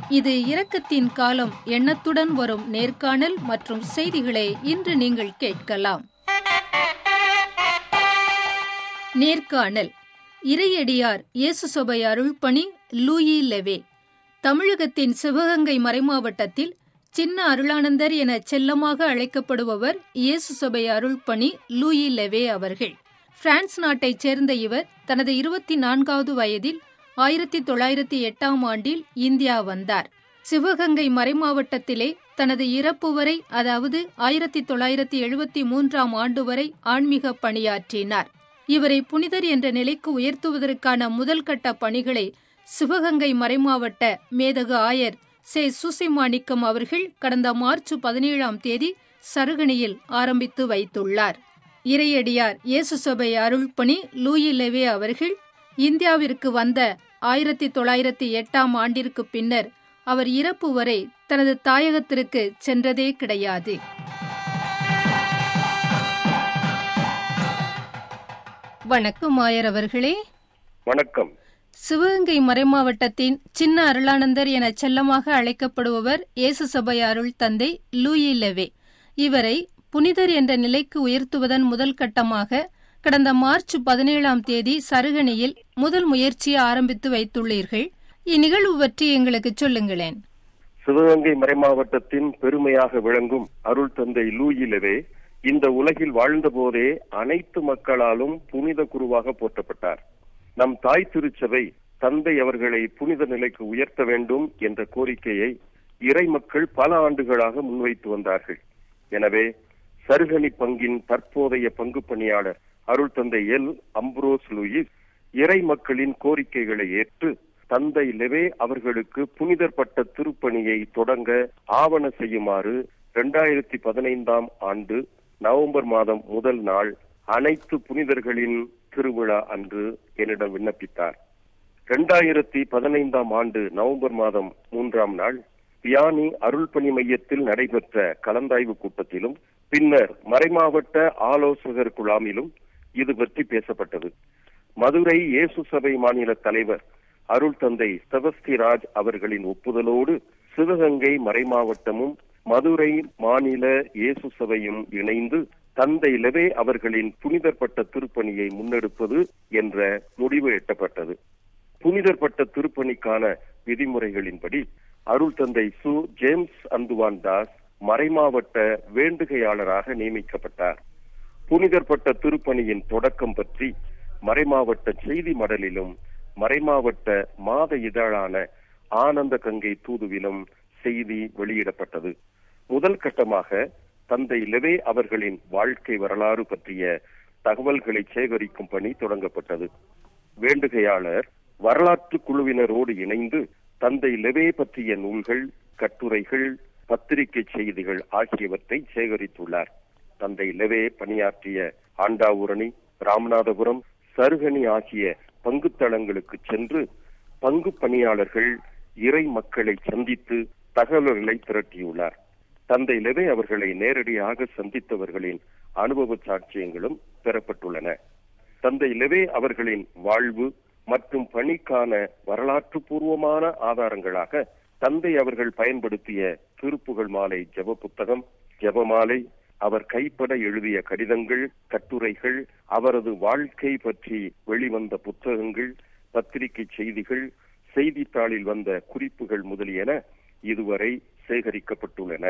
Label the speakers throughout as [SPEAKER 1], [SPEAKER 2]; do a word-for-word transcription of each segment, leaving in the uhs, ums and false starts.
[SPEAKER 1] இது இரக்கத்தின் காலம் எண்ணத்துடன் வரும் நேர்காணல் மற்றும் செய்திகளை இன்று நீங்கள் கேட்கலாம். நேர்காணல். இறையடியார் இயேசு சபை அருள்பணி லூயி லெவே. தமிழகத்தின் சிவகங்கை மறைமாவட்டத்தில் சின்ன அருளானந்தர் என செல்லமாக அழைக்கப்படுபவர் இயேசு சபை அருள்பணி லூயி லெவே அவர்கள். பிரான்ஸ் நாட்டைச் சேர்ந்த இவர் தனது இருபத்தி நான்காவது வயதில் ஆயிரத்தி தொள்ளாயிரத்தி எட்டாம் ஆண்டில் இந்தியா வந்தார். சிவகங்கை மறைமாவட்டத்திலே தனது இறப்பு வரை, அதாவது ஆயிரத்தி தொள்ளாயிரத்தி எழுபத்தி மூன்றாம் ஆண்டு வரை ஆன்மீக பணியாற்றினார். இவரை புனிதர் என்ற நிலைக்கு உயர்த்துவதற்கான முதல் கட்ட பணிகளை சிவகங்கை மறைமாவட்ட மேதகு ஆயர் சே சுசிமாணிக்கம் அவர்கள் கடந்த மார்ச் பதினேழாம் தேதி சருகணியில் ஆரம்பித்து வைத்துள்ளார். இறையடியார் இயேசு சபை அருள்பணி லூயி லெவே அவர்கள் இந்தியாவிற்கு வந்த ஆயிரத்தி தொள்ளாயிரத்தி எட்டாம் ஆண்டிற்கு பின்னர் அவர் இறப்பு வரை தனது தாயகத்திற்கு சென்றதே கிடையாது. வணக்கம் ஆயர் அவர்களே.
[SPEAKER 2] வணக்கம்.
[SPEAKER 1] சிவகங்கை மறைமாவட்டத்தின் சின்ன அருளானந்தர் என செல்லமாக அழைக்கப்படுபவர் இயேசு சபை அருள் தந்தை லூயி லெவே. இவரை புனிதர் என்ற நிலைக்கு உயர்த்துவதன் முதல் கட்டமாக கடந்த மார்ச் பதினேழாம் தேதி சருகணியில் முதல் முயற்சியை ஆரம்பித்து வைத்துள்ளீர்கள். இந்நிகழ்வு பற்றி எங்களுக்கு சொல்லுங்களேன்.
[SPEAKER 2] சிவகங்கை மறைமாவட்டத்தின் பெருமையாக விளங்கும் அருள் தந்தை லூயி லெவே இந்த உலகில் வாழ்ந்த போதே அனைத்து மக்களாலும் புனித குருவாக போற்றப்பட்டார். நம் தாய் திருச்சபை தந்தை அவர்களை புனித நிலைக்கு உயர்த்த வேண்டும் என்ற கோரிக்கையை இறை மக்கள் பல ஆண்டுகளாக முன்வைத்து வந்தார்கள். எனவே சருகணி பங்கின் தற்போதைய பங்கு பணியாளர் அருள் தந்தை எல் அம்ப்ரோஸ் லூயிஸ் இறை மக்களின் கோரிக்கைகளை ஏற்று தந்தை லெவே அவர்களுக்கு புனிதர் பட்ட திருப்பணியை தொடங்க ஆவண செய்யுமாறு இரண்டாயிரத்தி பதினைந்தாம் ஆண்டு நவம்பர் மாதம் முதல் நாள் அனைத்து புனிதர்களின் திருவிழா அன்று என்னிடம் விண்ணப்பித்தார். இரண்டாயிரத்தி பதினைந்தாம் ஆண்டு நவம்பர் மாதம் மூன்றாம் நாள் பியானி அருள்பணி மையத்தில் நடைபெற்ற கலந்தாய்வு கூட்டத்திலும் பின்னர் மறைமாவட்ட ஆலோசகர் குழாமிலும் இது பற்றி பேசப்பட்டது. மதுரை இயேசு சபை மாநில தலைவர் அருள் தந்தை செபஸ்திராஜ் அவர்களின் ஒப்புதலோடு சிவகங்கை மறைமாவட்டமும் மதுரை மாநில இயேசு சபையும் இணைந்து தந்தை லெவே அவர்களின் புனிதர் பட்ட திருப்பணியை முன்னெடுப்பது என்ற முடிவு எட்டப்பட்டது. புனிதர் பட்ட திருப்பணிக்கான விதிமுறைகளின்படி அருள் தந்தை சு ஜேம்ஸ் அந்துவான் தாஸ் மறைமாவட்ட வேண்டுகையாளராக நியமிக்கப்பட்டார். புனிதர் பட்ட திருப்பணியின் தொடக்கம் பற்றி மறைமாவட்ட செய்தி மடலிலும் மறைமாவட்ட மாத இதழான ஆனந்த கங்கை தூதுவிலும் செய்தி வெளியிடப்பட்டது. முதல் கட்டமாக தந்தை லெவே அவர்களின் வாழ்க்கை வரலாறு பற்றிய தகவல்களை சேகரிக்கும் பணி தொடங்கப்பட்டது. வேண்டுகையாளர் வரலாற்று குழுவினரோடு இணைந்து தந்தை லெவே பற்றிய நூல்கள், கட்டுரைகள், பத்திரிகை செய்திகள் ஆகியவற்றை சேகரித்துள்ளார். தந்தை லெவே பணியாற்றிய ஆண்டாவூரணி, ராமநாதபுரம், சருகணி ஆகிய பங்கு தளங்களுக்கு சென்று பங்கு பணியாளர்கள் இறை மக்களை சந்தித்து தகவல்களை திரட்டியுள்ளார். தந்தை லெவே அவர்களை நேரடியாக சந்தித்தவர்களின் அனுபவ சாட்சியங்களும் பெறப்பட்டுள்ளன. தந்தை லெவே அவர்களின் வாழ்வு மற்றும் பணிக்கான வரலாற்று பூர்வமான ஆதாரங்களாக தந்தை அவர்கள் பயன்படுத்திய திருப்புகழ் மாலை ஜெப புத்தகம், ஜெபமாலை, அவர் கைப்பட எழுதிய கடிதங்கள், கட்டுரைகள், அவரது வாழ்க்கை பற்றி வெளிவந்த புத்தகங்கள், பத்திரிகை செய்திகள், செய்தித்தாளில் வந்த குறிப்புகள் முதலியன இதுவரை சேகரிக்கப்பட்டுள்ளன.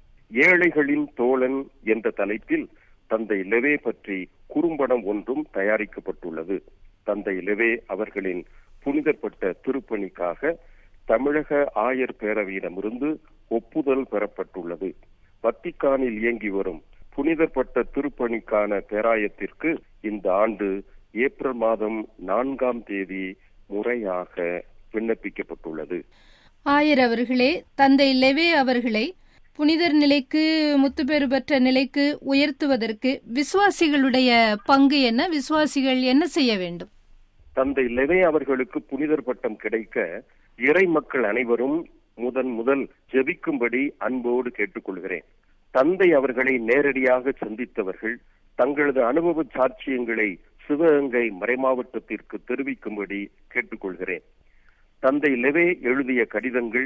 [SPEAKER 2] ஏழைகளின் தோழன் என்ற தலைப்பில் தந்தை லெவே பற்றி குறும்படம் ஒன்றும் தயாரிக்கப்பட்டுள்ளது. தந்தை லெவே அவர்களின் புனிதப்பட்ட திருப்பணிக்காக தமிழக ஆயர் பேரவையிடமிருந்து ஒப்புதல் பெறப்பட்டுள்ளது. வத்திக்கானில் இயங்கி வரும் புனிதப்பட்ட திருப்பணிக்கான பேராயத்திற்கு இந்த ஆண்டு ஏப்ரல் மாதம் நான்காம் தேதி முறையாக விண்ணப்பிக்கப்பட்டுள்ளது.
[SPEAKER 1] ஆயர் அவர்களே, தந்தை லெவே அவர்களை புனிதர் நிலைக்கு, முத்துப்பேறு பெற்ற நிலைக்கு உயர்த்துவதற்கு விசுவாசிகளுடைய பங்கு என்ன? விசுவாசிகள் என்ன செய்ய வேண்டும்?
[SPEAKER 2] தந்தை லெவே அவர்களுக்கு புனிதர் பட்டம் கிடைக்க இறை மக்கள் அனைவரும் முதன் முதல் ஜெபிக்கும்படி அன்போடு கேட்டுக்கொள்கிறேன். தந்தை அவர்களை நேரடியாக சந்தித்தவர்கள் தங்களது அனுபவ சாட்சியங்களை சிவகங்கை மறைமாவட்டத்திற்கு தெரிவிக்கும்படி கேட்டுக்கொள்கிறேன். தந்தை லெவே எழுதிய கடிதங்கள்,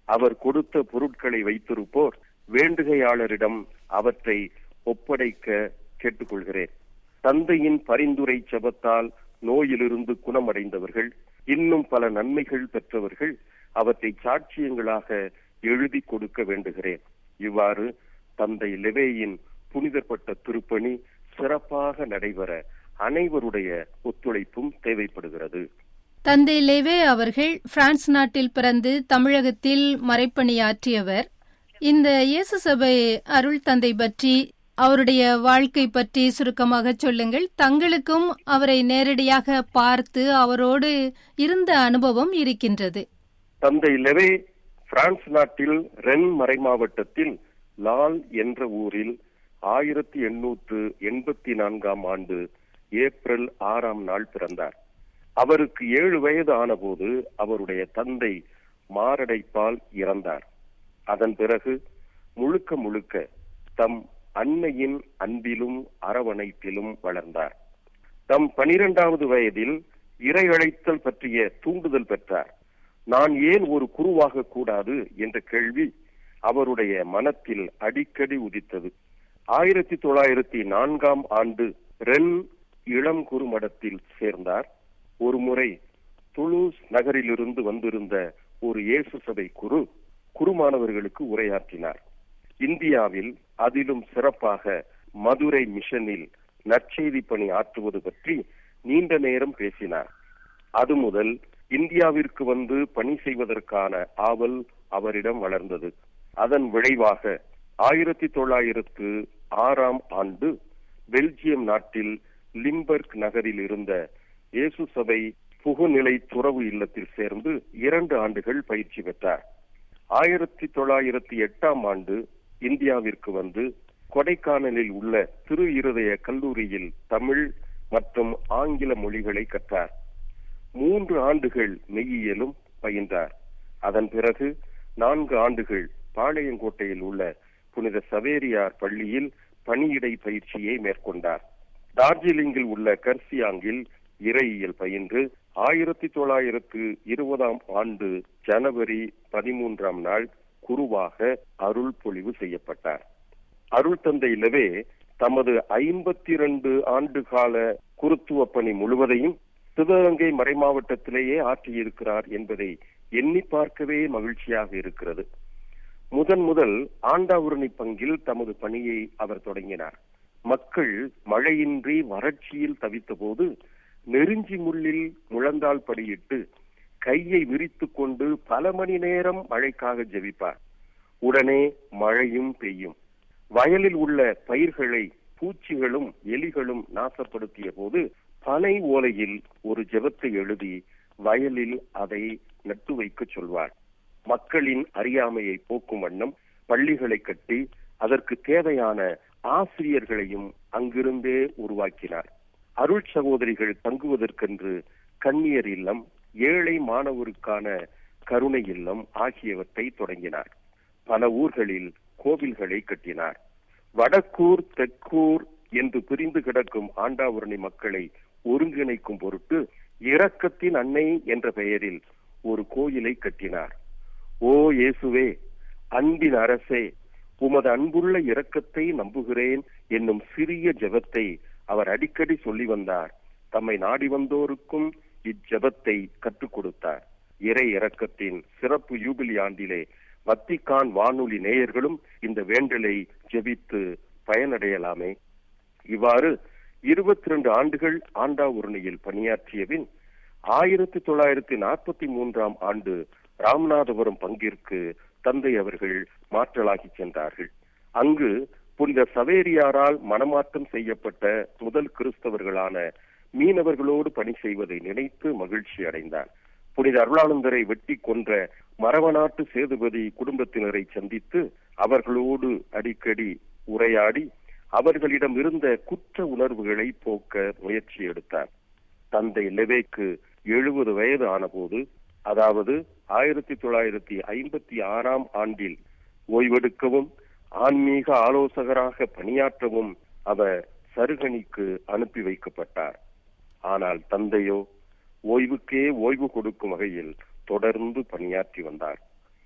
[SPEAKER 2] அவர் கொடுத்த பொருட்களை வைத்திருப்போர் வேண்டுகையாளரிடம் அவற்றை ஒப்படைக்க கேட்டுக்கொள்கிறேன். தந்தையின் பரிந்துரை ஜெபத்தால் நோயிலிருந்து குணமடைந்தவர்கள், இன்னும் பல நன்மைகள் பெற்றவர்கள் அவற்றை சாட்சியங்களாக எழுதி கொடுக்க வேண்டுகிறேன். இவ்வாறு தந்தை லெவேயின் புனிதப்பட்ட திருப்பணி சிறப்பாக நடைபெற அனைவருடைய ஒத்துழைப்பும் தேவைப்படுகிறது.
[SPEAKER 1] தந்தை லெவே அவர்கள் பிரான்ஸ் நாட்டில் பிறந்து தமிழகத்தில் மறைப்பணியாற்றியவர். இந்த இயேசு சபை அருள் தந்தை பற்றி, அவருடைய வாழ்க்கை பற்றி சுருக்கமாக சொல்லுங்கள். தங்களுக்கும் அவரை நேரடியாக பார்த்து அவரோடு இருந்த அனுபவம் இருக்கின்றது.
[SPEAKER 2] தந்தை லெவே பிரான்ஸ் நாட்டில் ரென் மறை மாவட்டத்தில் லால் என்ற ஊரில் ஆயிரத்தி எண்ணூற்று எண்பத்தி நான்காம் ஆண்டு ஏப்ரல் ஆறாம் நாள் பிறந்தார். அவருக்கு ஏழு வயது ஆனபோது அவருடைய தந்தை மாரடைப்பால் இறந்தார். அதன் பிறகு முழுக்க முழுக்க தம் அன்னையின் அன்பிலும் அரவணைப்பிலும் வளர்ந்தார். தம் பனிரெண்டாவது வயதில் இறை அழைத்தல் பற்றிய தூண்டுதல் பெற்றார். நான் ஏன் ஒரு குருவாக கூடாது என்ற கேள்வி அவருடைய மனத்தில் அடிக்கடி உதித்தது. ஆயிரத்தி தொள்ளாயிரத்தி நான்காம் ஆண்டு ரென் இளம் குருமடத்தில் சேர்ந்தார். ஒரு முறை துலூஸ் நகரிலிருந்து வந்திருந்த ஒரு இயேசு சபை குரு குருமானவர்களுக்கு உரையாற்றினார். இந்தியாவில், அதிலும் சிறப்பாக மதுரை மிஷனில் நற்செய்தி பணி ஆற்றுவது பற்றி நீண்ட நேரம் பேசினார். அது முதல் இந்தியாவிற்கு வந்து பணி செய்வதற்கான ஆவல் அவரிடம் வளர்ந்தது. அதன் விளைவாக ஆயிரத்தி தொள்ளாயிரத்து ஆறாம் ஆண்டு பெல்ஜியம் நாட்டில் லிம்பர்க் நகரில் இருந்த இயேசு சபை புகுநிலை துறவு இல்லத்தில் சேர்ந்து இரண்டு ஆண்டுகள் பயிற்சி பெற்றார். ஆயிரத்தி தொள்ளாயிரத்தி எட்டாம் ஆண்டு இந்தியாவிற்கு வந்து கொடைக்கானலில் உள்ள திரு இருதய கல்லூரியில் தமிழ் மற்றும் ஆங்கில மொழிகளை கற்றார். மூன்று ஆண்டுகள் மெய்யியலும் பயின்றார். அதன் பிறகு நான்கு ஆண்டுகள் பாளையங்கோட்டையில் உள்ள புனித சவேரியார் பள்ளியில் பணியிடை பயிற்சியை மேற்கொண்டார். டார்ஜிலிங்கில் உள்ள கர்சியாங்கில் இறையியல் பயின்று ஆயிரத்தி தொள்ளாயிரத்து இருபதாம் ஆண்டு ஜனவரி பதிமூன்றாம் நாள் குருவாக அருள் பொழிவு செய்யப்பட்டார். அருள் தந்தை லெவே தமது ஐம்பத்தி இரண்டு ஆண்டு கால குருத்துவ பணி முழுவதையும் சிவகங்கை மறைமாவட்டத்திலேயே ஆற்றியிருக்கிறார் என்பதை எண்ணி பார்க்கவே மகிழ்ச்சியாக இருக்கிறது. முதன் முதல் ஆண்டாவூரணி பங்கில் தமது பணியை அவர் தொடங்கினார். மக்கள் மழையின்றி வறட்சியில் தவித்த போது நெருஞ்சி முள்ளில் முழந்தால் படியிட்டு கையை விரித்து கொண்டு பல மணி நேரம் மழைக்காக ஜெபிப்பார். உடனே மழையும் பெய்யும். வயலில் உள்ள பயிர்களை பூச்சிகளும் எலிகளும் நாசப்படுத்திய போது பனை ஓலையில் ஒரு ஜெபத்தை எழுதி வயலில் அதை நட்டு வைக்க சொல்வார். மக்களின் அறியாமையை போக்கும் வண்ணம் பள்ளிகளை கட்டி அதற்கு தேவையான ஆசிரியர்களையும் அங்கிருந்தே உருவாக்கினார். அருள் சகோதரிகள் தங்குவதற்கென்று கன்னியர் இல்லம், ஏழை மாணவருக்கான கருணை இல்லம் ஆகியவற்றை தொடங்கினார். பல ஊர்களில் கோவில்களை கட்டினார். வடக்கூர் தெற்கூர் என்று பிரிந்து கிடக்கும் ஆண்டாவூரணி மக்களை ஒருங்கிணைக்கும் பொருட்டு இரக்கத்தின் அன்னை என்ற பெயரில் ஒரு கோயிலை கட்டினார். ஓ இயேசுவே, அன்பின் அரசே, உமது அன்புள்ள இரக்கத்தை நம்புகிறேன் என்னும் சிறிய ஜெபத்தை அவர் அடிக்கடி சொல்லி வந்தார். தம்மை நாடி வந்தோருக்கும் இஜெபத்தை கற்றுக் கொடுத்தார். இறை இரக்கத்தின் சிறப்பு யூபிலி ஆண்டிலே வத்திக்கான் வானொலி நேயர்களும் இந்த வேண்டலை ஜெபித்து பயனடையலாமே. இவ்வாறு இருபத்தி இரண்டு ஆண்டுகள் ஆண்டாவூரணியில் பணியாற்றியபின் ஆயிரத்தி தொள்ளாயிரத்தி நாற்பத்தி மூன்றாம் ஆண்டு ராமநாதபுரம் பங்கிற்கு தந்தை அவர்கள் மாற்றலாகி சென்றார்கள். அங்கு புனித சவேரியாரால் மனமாற்றம் செய்யப்பட்ட முதல் கிறிஸ்தவர்களான மீனவர்களோடு பணி செய்வதை நினைத்து மகிழ்ச்சி அடைந்தார். புனித அருளானந்தரை வெட்டி கொன்ற மரவநாட்டு சேதுபதி குடும்பத்தினரை சந்தித்து அவர்களோடு அடிக்கடி உரையாடி அவர்களிடம் இருந்த குற்ற உணர்வுகளை போக்க முயற்சி எடுத்தார். தந்தை லெவேக்கு எழுபது வயது ஆனபோது, அதாவது ஆயிரத்தி தொள்ளாயிரத்தி ஐம்பத்தி ஆறாம் ஆண்டில் ஓய்வெடுக்கவும் ஆன்மீக ஆலோசகராக பணியாற்றவும் அவர் சருகணிக்கு அனுப்பி வைக்கப்பட்டார். ஆனால் தந்தையோ ஓய்வுக்கே ஓய்வு கொடுக்கும் வகையில் தொடர்ந்து பணியாற்றி வந்தார்.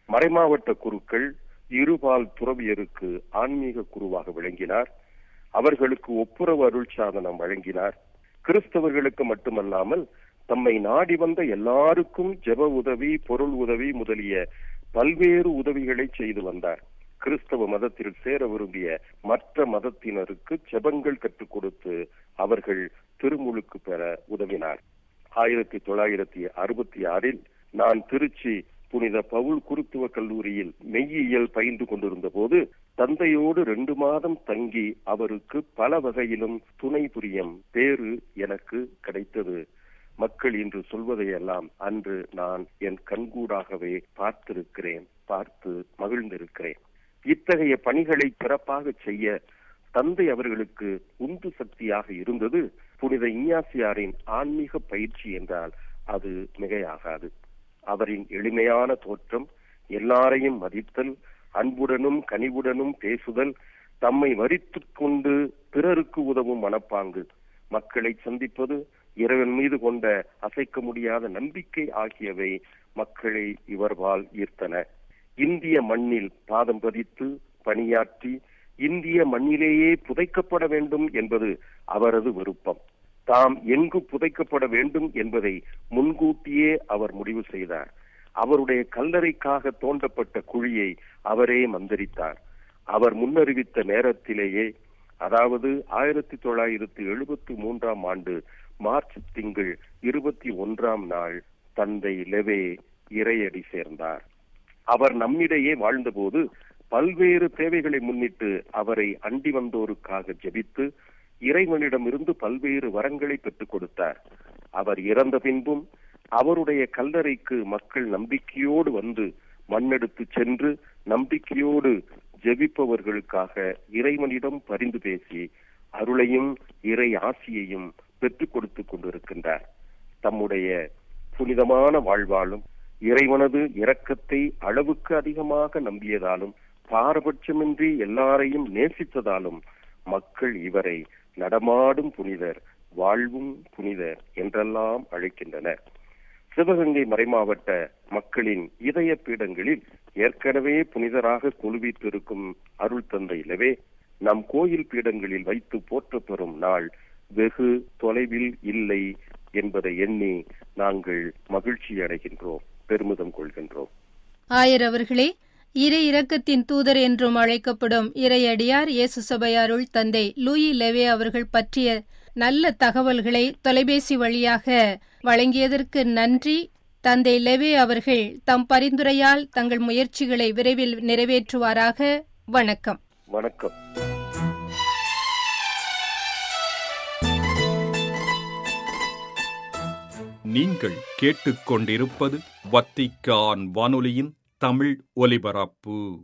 [SPEAKER 2] மறைமாவட்ட குருக்கள் இருபால் துறவியருக்கு ஆன்மீக குருவாக விளங்கினார். அவர்களுக்கு ஒப்புரவு அருள் சாதனம் வழங்கினார். கிறிஸ்தவர்களுக்கு மட்டுமல்லாமல் தம்மை நாடி வந்த எல்லாருக்கும் ஜெப உதவி, பொருள் உதவி முதலிய பல்வேறு உதவிகளை செய்து வந்தார். கிறிஸ்தவ மதத்தில் சேர விரும்பிய மற்ற மதத்தினருக்கு ஜெபங்கள் கற்றுக் கொடுத்து அவர்கள் திருமுழுக்கு பெற உதவினார். ஆயிரத்தி தொள்ளாயிரத்தி அறுபத்தி ஆறில் நான் திருச்சி புனித பவுல் குருத்துவ கல்லூரியில் மெய்யியல் பயின்று கொண்டிருந்த போது தந்தையோடு ரெண்டு மாதம் தங்கி அவருக்கு பல வகையிலும் துணை புரியும் பேறு எனக்கு கிடைத்தது. மக்கள் இன்று சொல்வதையெல்லாம் அன்று நான் என் கண்கூடாகவே பார்த்திருக்கிறேன், பார்த்து மகிழ்ந்திருக்கிறேன். இத்தகைய பணிகளை சிறப்பாக செய்ய தந்தை அவர்களுக்கு உந்து சக்தியாக இருந்தது புனித இஞ்ஞாசியாரின் ஆன்மீக பயிற்சி என்றால் அது மிகையாகாது. அவரின் எளிமையான தோற்றம், எல்லாரையும் மதித்தல், அன்புடனும் கனிவுடனும் பேசுதல், தம்மை வரித்துக் கொண்டு பிறருக்கு உதவும் மனப்பாங்கு, மக்களை சந்திப்பது, இறைவன் மீது கொண்ட அசைக்க முடியாத நம்பிக்கை ஆகியவை மக்களை இவர்பால் ஈர்த்தன. இந்திய மண்ணில் பாதம் பதித்து பணியாற்றி இந்திய மண்ணிலேயே புதைக்கப்பட வேண்டும் என்பது அவரது விருப்பம். தாம் எங்கு புதைக்கப்பட வேண்டும் என்பதை முன்கூட்டியே அவர் முடிவு செய்தார். அவருடைய கல்லறைக்காக தோண்டப்பட்ட குழியை அவரே மந்திரித்தார். அவர் முன்னறிவித்த நேரத்திலேயே, அதாவது ஆயிரத்தி தொள்ளாயிரத்தி எழுபத்தி மூன்றாம் ஆண்டு மார்ச் திங்கள் இருபத்தி ஒன்றாம் நாள் தந்தை லெவே இறையடி சேர்ந்தார். அவர் நம்மிடையே வாழ்ந்தபோது பல்வேறு தேவைகளை முன்னிட்டு அவரை அண்டி வந்தோருக்காக ஜெபித்து இறைவனிடமிருந்து பல்வேறு வரங்களை பெற்றுக் கொடுத்தார். அவர் இறந்த பின்பும் அவருடைய கல்லறைக்கு மக்கள் நம்பிக்கையோடு வந்து மண்ணெடுத்து சென்று நம்பிக்கையோடு ஜெபிப்பவர்களுக்காக இறைவனிடம் பரிந்து பேசி அருளையும் இறை ஆசியையும் பெற்றுக் கொடுத்து கொண்டிருக்கின்றார். தம்முடைய புனிதமான வாழ்வாலும் இறைவனது இரக்கத்தை அளவுக்கு அதிகமாக நம்பியதாலும் பாரபட்சமின்றி எல்லாரையும் நேசித்ததாலும் மக்கள் இவரை நடமாடும் புனிதர், வாழ்வும் புனிதர் என்றெல்லாம் அழைக்கின்றனர். சிவகங்கை மறைமாவட்ட மக்களின் இதய பீடங்களில் ஏற்கனவே புனிதராக கொலுவித்திருக்கும் அருள் தந்தை லெவே நம் கோயில் பீடங்களில் வைத்து போற்ற பெறும் நாள் வெகு தொலைவில் இல்லை என்பதை எண்ணி நாங்கள் மகிழ்ச்சி அடைகின்றோம், பெருமிதம் கொள்கின்றோம்.
[SPEAKER 1] ஆயர் அவர்களே, இறை இரக்கத்தின் தூதர் என்றும் அழைக்கப்படும் இறையடியார் இயேசு சபையாருள் தந்தை லூயி லெவே அவர்கள் பற்றிய நல்ல தகவல்களை தொலைபேசி வழியாக வழங்கியதற்கு நன்றி. தந்தை லெவே அவர்கள் தம் பரிந்துரையால் தங்கள் முயற்சிகளை விரைவில் நிறைவேற்றுவாராக. வணக்கம்.
[SPEAKER 2] வணக்கம்.
[SPEAKER 3] நீங்கள் கேட்டுக்கொண்டிருப்பது வத்திக்கான் வானொலியின் தமிழ் ஒலிபரப்பு.